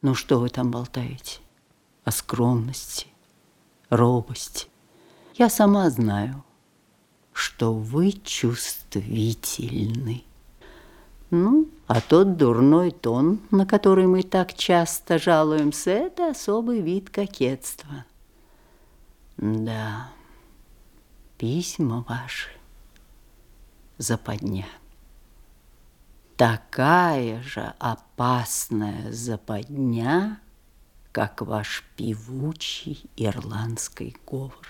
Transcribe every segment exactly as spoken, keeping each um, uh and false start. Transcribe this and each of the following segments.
Ну, что вы там болтаете? О скромности, робости. Я сама знаю, что вы чувствительны. Ну, а тот дурной тон, на который мы так часто жалуемся, это особый вид кокетства. Да, письма ваши западня. Такая же опасная западня, как ваш певучий ирландский говор.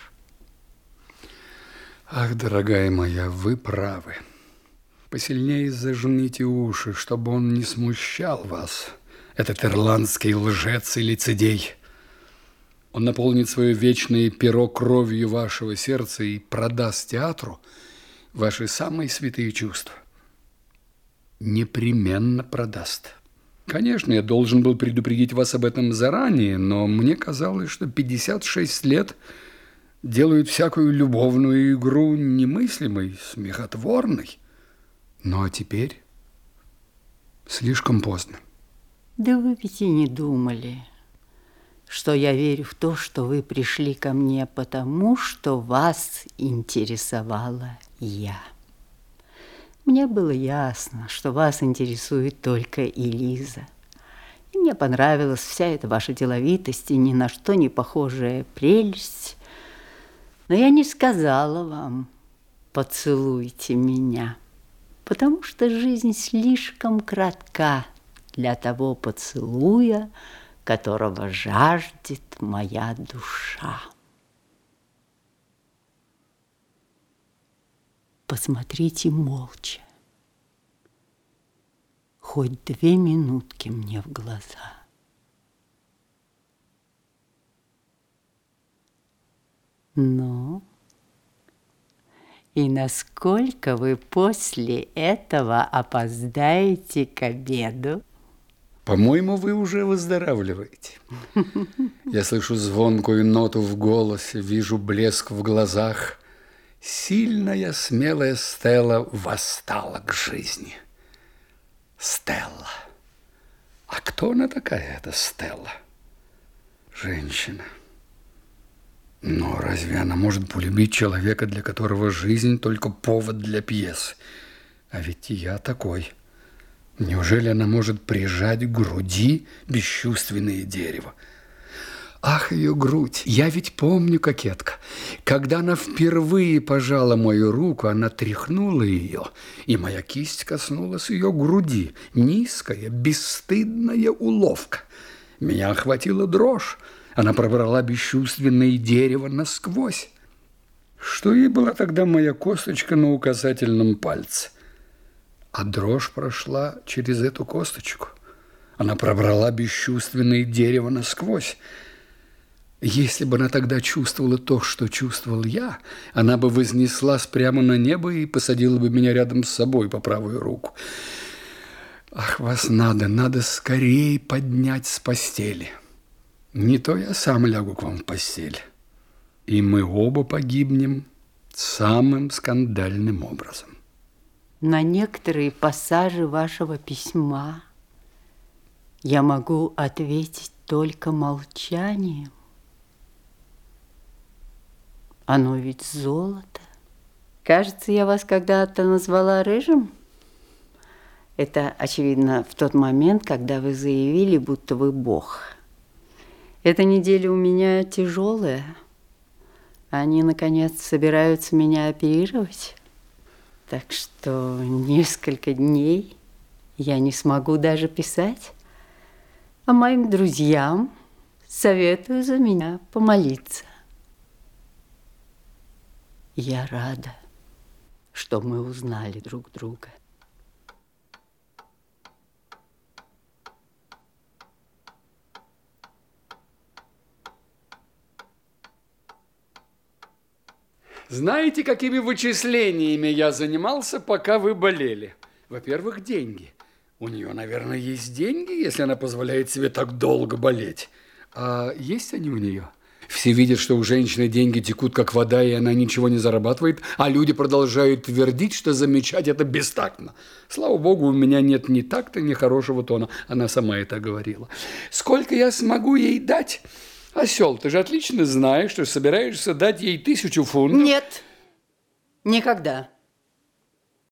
Ах, дорогая моя, вы правы. Посильнее зажмите уши, чтобы он не смущал вас, этот ирландский лжец и лицедей. Он наполнит свое вечное перо кровью вашего сердца и продаст театру ваши самые святые чувства. Непременно продаст. Конечно, я должен был предупредить вас об этом заранее, но мне казалось, что пятьдесят шесть лет делают всякую любовную игру немыслимой, смехотворной. Ну, а теперь слишком поздно. Да вы ведь и не думали, что я верю в то, что вы пришли ко мне потому, что вас интересовала я. Мне было ясно, что вас интересует только Элиза. И мне понравилась вся эта ваша деловитость и ни на что не похожая прелесть. Но я не сказала вам: поцелуйте меня, потому что жизнь слишком кратка для того поцелуя, которого жаждет моя душа. Посмотрите молча, хоть две минутки мне в глаза. Ну, и насколько вы после этого опоздаете к обеду? По-моему, вы уже выздоравливаете. Я слышу звонкую ноту в голосе, вижу блеск в глазах. Сильная, смелая Стелла восстала к жизни. Стелла. А кто она такая, эта Стелла? Женщина. Но разве она может полюбить человека, для которого жизнь только повод для пьесы? А ведь и я такой. Неужели она может прижать к груди бесчувственное дерево? Ах, ее грудь! Я ведь помню, кокетка. Когда она впервые пожала мою руку, она тряхнула ее, и моя кисть коснулась ее груди. Низкая, бесстыдная уловка. Меня охватила дрожь. Она пробрала бесчувственное дерево насквозь. Что ей была тогда моя косточка на указательном пальце? А дрожь прошла через эту косточку. Она пробрала бесчувственное дерево насквозь. Если бы она тогда чувствовала то, что чувствовал я, она бы вознеслась прямо на небо и посадила бы меня рядом с собой по правую руку. Ах, вас надо, надо скорее поднять с постели. Не то я сам лягу к вам в постель, и мы оба погибнем самым скандальным образом. На некоторые пассажи вашего письма я могу ответить только молчанием. Оно ведь золото. Кажется, я вас когда-то назвала рыжим. Это, очевидно, в тот момент, когда вы заявили, будто вы бог. Эта неделя у меня тяжелая. Они, наконец, собираются меня оперировать. Так что несколько дней я не смогу даже писать. А моим друзьям советую за меня помолиться. Я рада, что мы узнали друг друга. Знаете, какими вычислениями я занимался, пока вы болели? Во-первых, деньги. У нее, наверное, есть деньги, если она позволяет себе так долго болеть. А есть они у нее? Все видят, что у женщины деньги текут, как вода, и она ничего не зарабатывает, а люди продолжают твердить, что замечать это бестактно. Слава богу, у меня нет ни такта, ни хорошего тона. Она сама это говорила. Сколько я смогу ей дать? Осел, ты же отлично знаешь, что собираешься дать ей тысячу фунтов. Нет, никогда.